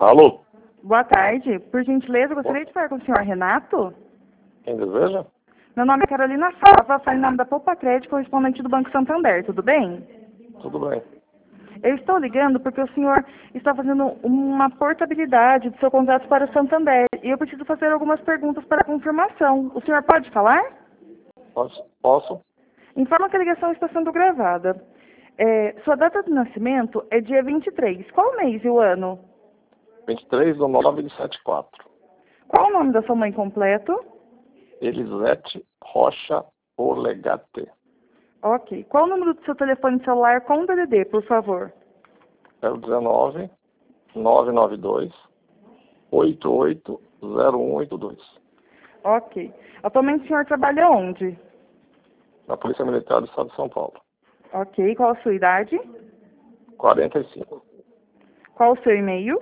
Alô? Boa tarde. Por gentileza, gostaria de falar com o senhor Renato? Quem deseja? Meu nome é Carolina Fava, falo em nome da Poupa Crédito, correspondente do Banco Santander, tudo bem? Tudo bem. Eu estou ligando porque o senhor está fazendo uma portabilidade do seu contrato para o Santander e eu preciso fazer algumas perguntas para confirmação. O senhor pode falar? Posso? Informa que a ligação está sendo gravada. Sua data de nascimento é dia 23. Qual o mês e o ano? 23/9/74. Qual o nome da sua mãe completo? Elisete Rocha Polegate. Ok. Qual o número do seu telefone celular com DDD, por favor? É o 19 992 880182. Ok. Atualmente o senhor trabalha onde? Na Polícia Militar do Estado de São Paulo. Ok. Qual a sua idade? 45. Qual o seu e-mail?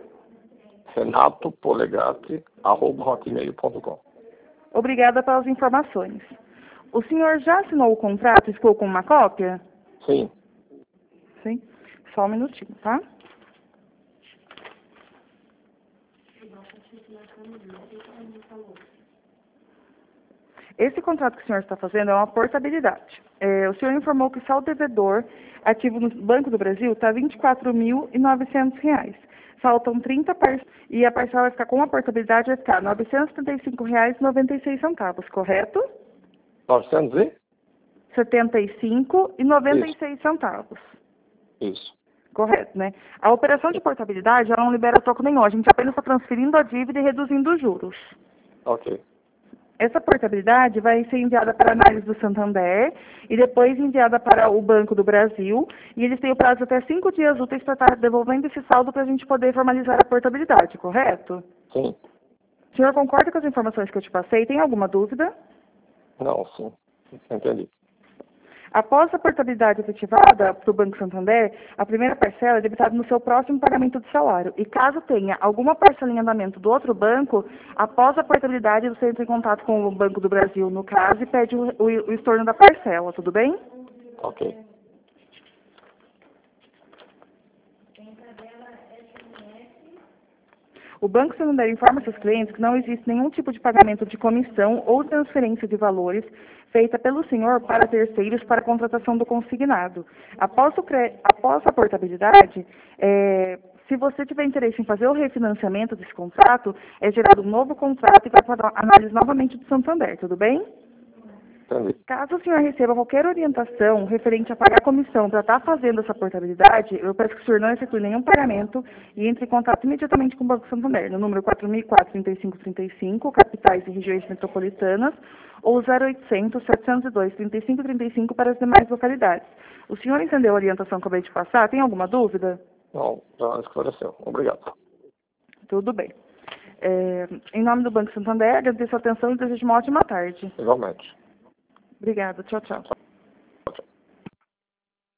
renatopolegate@hotmail.com. Obrigada pelas informações. O senhor já assinou o contrato e ficou com uma cópia? Sim. Sim. Só um minutinho, tá? Esse contrato que o senhor está fazendo é uma portabilidade. O senhor informou que o saldo devedor ativo no Banco do Brasil está R$ 24.900. Faltam 30 parcelas e a parcela vai ficar com a portabilidade, vai ficar R$ 975,96, correto? 900 e? R$ 75,96. Isso. Correto, né? A operação de portabilidade, ela não libera troco nenhum. A gente apenas está transferindo a dívida e reduzindo os juros. Ok. Essa portabilidade vai ser enviada para a análise do Santander e depois enviada para o Banco do Brasil. E eles têm o prazo até 5 dias úteis para estar devolvendo esse saldo para a gente poder formalizar a portabilidade, correto? Sim. O senhor concorda com as informações que eu te passei? Tem alguma dúvida? Não, sim. Entendi. Após a portabilidade efetivada para o Banco Santander, a primeira parcela é debitada no seu próximo pagamento de salário. E caso tenha alguma parcela em andamento do outro banco, após a portabilidade você entra em contato com o Banco do Brasil, no caso, e pede o estorno da parcela, tudo bem? Ok. O Banco Santander informa seus clientes que não existe nenhum tipo de pagamento de comissão ou transferência de valores feita pelo senhor para terceiros para a contratação do consignado. Após a portabilidade, se você tiver interesse em fazer o refinanciamento desse contrato, é gerado um novo contrato e vai para a análise novamente do Santander, tudo bem? Entendi. Caso o senhor receba qualquer orientação referente a pagar comissão para estar fazendo essa portabilidade, eu peço que o senhor não efetue nenhum pagamento e entre em contato imediatamente com o Banco Santander, no número 4004-3535, capitais e regiões metropolitanas, ou 0800-702-3535 para as demais localidades. O senhor entendeu a orientação que eu acabei de passar? Tem alguma dúvida? Não, já esclareceu. Obrigado. Tudo bem. Em nome do Banco Santander, agradeço a atenção e desejo uma ótima tarde. Igualmente. Obrigada. Tchau, tchau.